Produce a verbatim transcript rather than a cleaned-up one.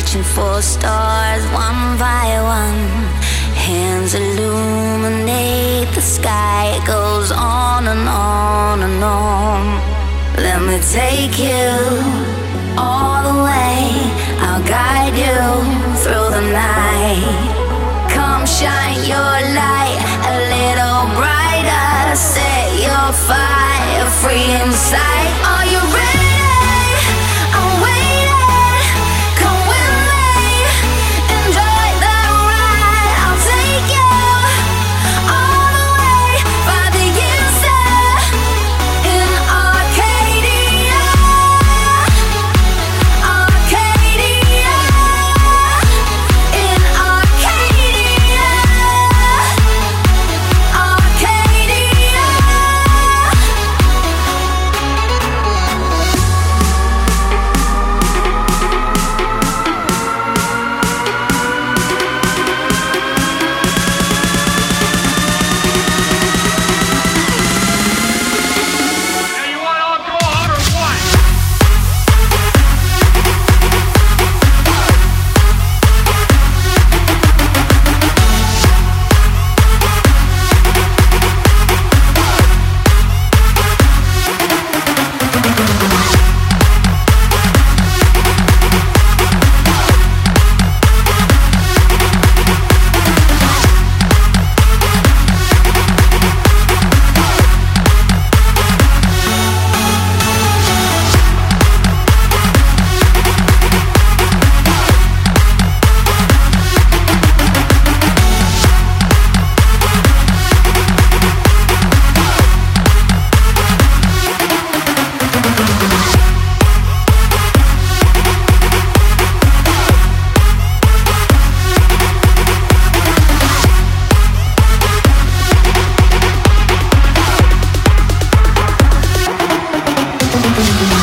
reaching for stars one by one. Hands illuminate the sky. It goes on and on and on. Let me take you all the way. I'll guide you through the night. Come shine your light a little brighter. Set your fire free inside. Are you ready? I'm waiting. Come with me. Enjoy the ride. I'll take you all the way. Find the answer in Arcadia. Arcadia. In Arcadia. Arcadia. We'll be right back.